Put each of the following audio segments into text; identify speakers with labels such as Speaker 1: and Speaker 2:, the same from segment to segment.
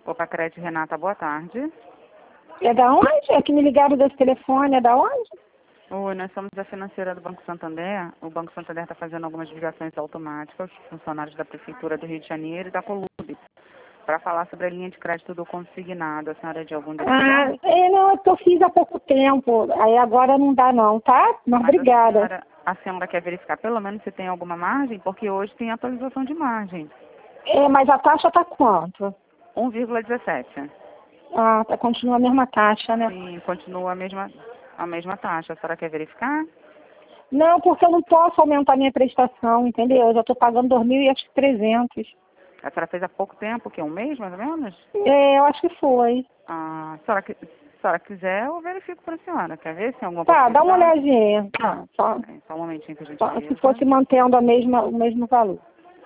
Speaker 1: Opa, Crédito Renata, boa tarde.
Speaker 2: É da onde? É que me ligaram desse telefone, é da onde?
Speaker 1: Oi, nós somos a financeira do Banco Santander. O Banco Santander está fazendo algumas ligações automáticas, funcionários da Prefeitura do Rio de Janeiro e da Colube, para falar sobre a linha de crédito do consignado. A senhora é de algum desses?
Speaker 2: Não, é que eu fiz há pouco tempo, aí agora não dá não, tá? Mas obrigada.
Speaker 1: A senhora quer verificar pelo menos se tem alguma margem? Porque hoje tem atualização de margem.
Speaker 2: Mas a taxa tá quanto?
Speaker 1: 1,17.
Speaker 2: Continua a mesma taxa, né?
Speaker 1: Sim, continua a mesma taxa. A senhora quer verificar?
Speaker 2: Não, porque eu não posso aumentar minha prestação, entendeu? Eu já estou pagando 2.300.
Speaker 1: A senhora fez há pouco tempo, que um mês mais ou menos?
Speaker 2: Eu acho que foi.
Speaker 1: Se a senhora quiser, eu verifico para a senhora. Quer ver se tem alguma
Speaker 2: Tá, dá uma
Speaker 1: possibilidade?
Speaker 2: olhadinha. Tá,
Speaker 1: Só um momentinho que a gente
Speaker 2: se
Speaker 1: veja.
Speaker 2: fosse mantendo o mesmo valor.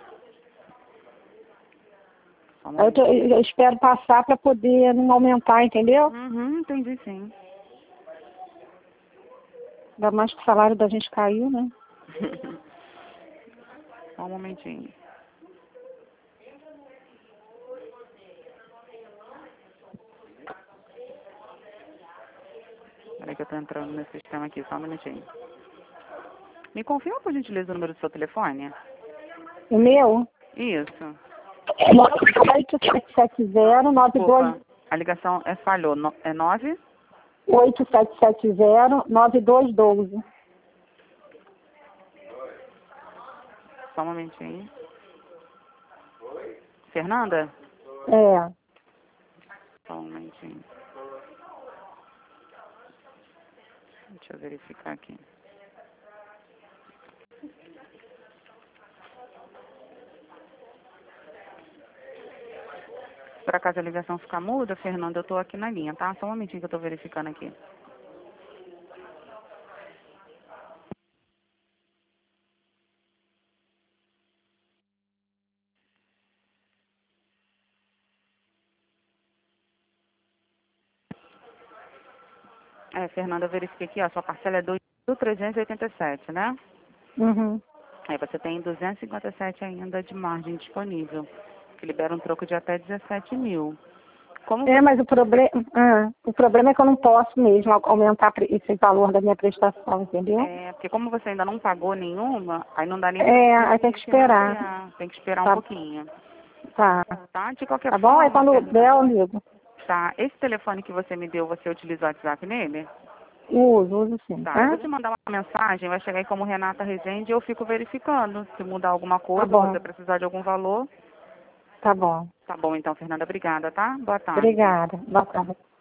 Speaker 1: Só um
Speaker 2: Aí
Speaker 1: momentinho.
Speaker 2: eu espero passar para poder não aumentar, entendeu?
Speaker 1: Entendi sim.
Speaker 2: Ainda mais que o salário da gente caiu, né?
Speaker 1: Só um momentinho. Peraí que eu tô entrando no sistema aqui, só um minutinho. Me confirma, por gentileza, o número do seu telefone?
Speaker 2: O meu?
Speaker 1: Isso.
Speaker 2: 8770-92...
Speaker 1: Desculpa, a ligação falhou. É 9?
Speaker 2: 8770-9212.
Speaker 1: Só um momentinho. Fernanda? Só um momentinho. Deixa eu verificar aqui. Se por acaso a ligação ficar muda, Fernanda, eu tô aqui na linha, tá? Só um momentinho que eu tô verificando aqui. Fernanda, eu verifiquei aqui, ó, sua parcela é 2.387, né?
Speaker 2: Uhum.
Speaker 1: Aí você tem 257 ainda de margem disponível, que libera um troco de até 17 mil.
Speaker 2: Mas o problema é que eu não posso mesmo aumentar esse valor da minha prestação, entendeu?
Speaker 1: Porque como você ainda não pagou nenhuma, aí não dá nem
Speaker 2: aí tem que esperar.
Speaker 1: Tem que esperar um pouquinho.
Speaker 2: Tá.
Speaker 1: Tá? De qualquer
Speaker 2: Tá
Speaker 1: forma,
Speaker 2: bom? Aí quando der, eu ligo.
Speaker 1: Tá. Esse telefone que você me deu, você utiliza o WhatsApp nele?
Speaker 2: Uso sim,
Speaker 1: Tá.
Speaker 2: tá?
Speaker 1: Eu vou te mandar uma mensagem, vai chegar aí como Renata Rezende e eu fico verificando. Se mudar alguma coisa,
Speaker 2: Tá bom.
Speaker 1: você precisar de algum valor.
Speaker 2: Tá bom.
Speaker 1: Tá bom, então, Fernanda. Obrigada, tá? Boa tarde.
Speaker 2: Obrigada. Boa tarde.